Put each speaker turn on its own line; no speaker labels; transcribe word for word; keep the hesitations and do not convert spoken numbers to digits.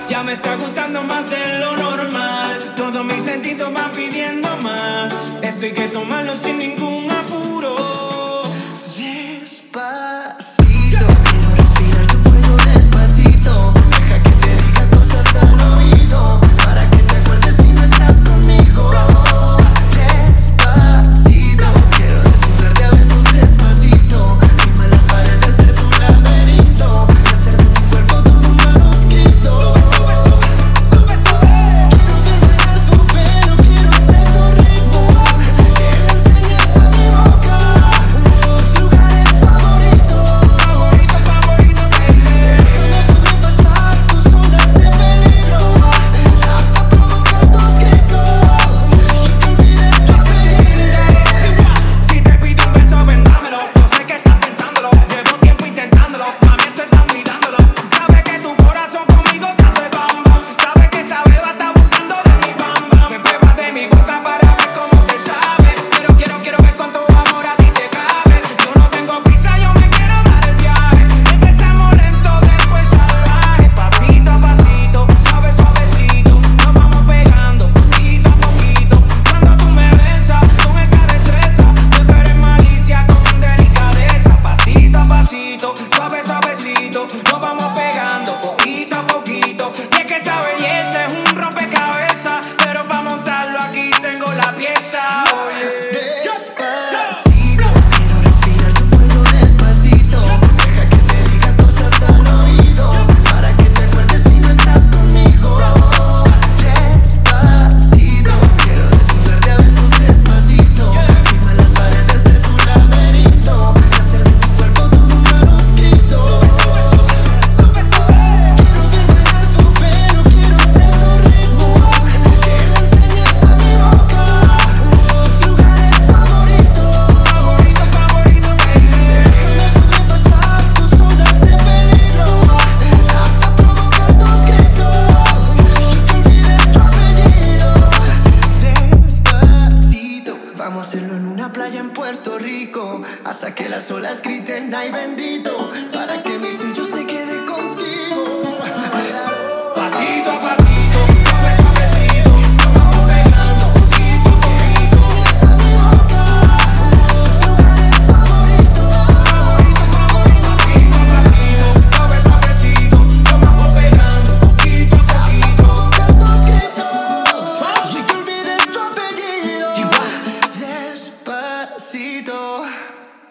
Ya me está gustando más de lo normal. Todos mis sentidos van pidiendo más. Esto hay que tomarlo sin ningún apuro.
Despacito, quiero respirar tu fuego despacito. Deja que te diga cosas al oído, para que te acuerdes si no estás conmigo. Despacito, quiero desnudarte a besos despacito. Firma las paredes de tu laberinto y hacer de tu cuerpo todo un manuscrito. Sube, sube, sube, sube, sube. Quiero desvelar tu pelo, quiero ser tu ritmo, que le enseñes a mi boca tus lugares favoritos.
Favorito, favorito, baby.
Déjame sobrepasar tus ondas de peligro, hasta provocar tus gritos y que olvides tu apellido.
Si te pido un beso, ven, dámelo. Yo sé que estás pensándolo. Llevo tiempo intentándolo. Mami, esto está mirándolo. Sabe que tu corazón conmigo te hace bam bam. Sabe que esa beba está buscando de mi bam bam. Me pruebas de mi boca para ver cómo te sabe. Pero quiero, quiero ver cuánto amor a ti te cabe. Yo no tengo prisa, yo me quiero dar el viaje. Empezamos lento, después salvaje. Pasito a pasito, suave, suavecito. Nos vamos pegando poquito a poquito. Cuando tú me besas con esa destreza, yo tú eres malicia con delicadeza. Pasito a pasito, suave, suavecito. Nos vamos pegando poquito a poquito. Y es que esa belleza es un rompecabezas, pero para montarlo aquí tengo la pieza. Oye.
Despacito, quiero respirar tu fuego despacito. Deja que te diga cosas al oído, para que te acuerdes si no estás conmigo. Despacito, quiero desnudarte a besos despacito. Firma las paredes de tu laberinto y hacer de tu cuerpo todo un manuscrito. Sube, sube, sube, sube. Quiero desvelar tu pelo, quiero ser tu ritmo, que le enseñes a mi boca tus lugares favoritos.
Favorito, favorito, baby.
Déjame sobrepasar tus ondas de peligro, hasta provocar tus gritos y que olvides tu apellido. Despacito, vamos a hacerlo en una playa en Puerto Rico, hasta que las olas griten ay bendito.